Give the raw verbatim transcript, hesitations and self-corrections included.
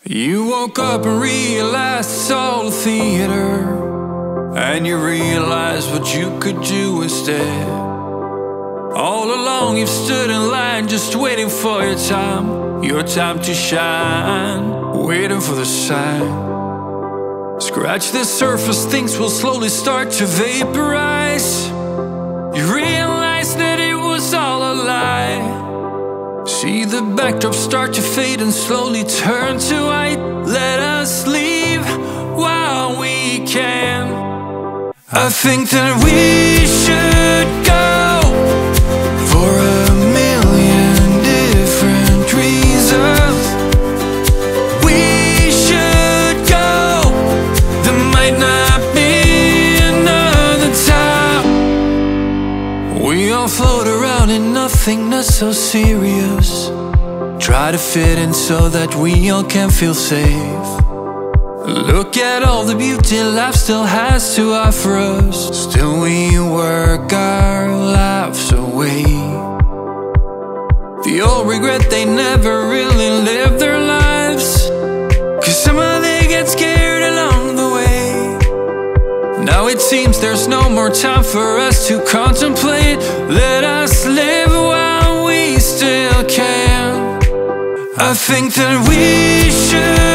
You woke up and realized it's all a theater, and you realized what you could do instead. All along you've stood in line just waiting for your time, your time to shine, waiting for the sign. Scratch the surface, things will slowly start to vaporize. You realize that it was all a lie. See the backdrop start to fade and slowly turn to white. Let us leave while we can. I think that we should go for a million different reasons. We should go, there might not be another time. We all float around in nothing not so serious, try to fit in so that we all can feel safe. Look at all the beauty life still has to offer us, still we work our lives away. The old regret they never really lived their lives, cause somehow they get scared along the way. Now it seems there's no more time for us to contemplate. Let us live while we still can. I think that we should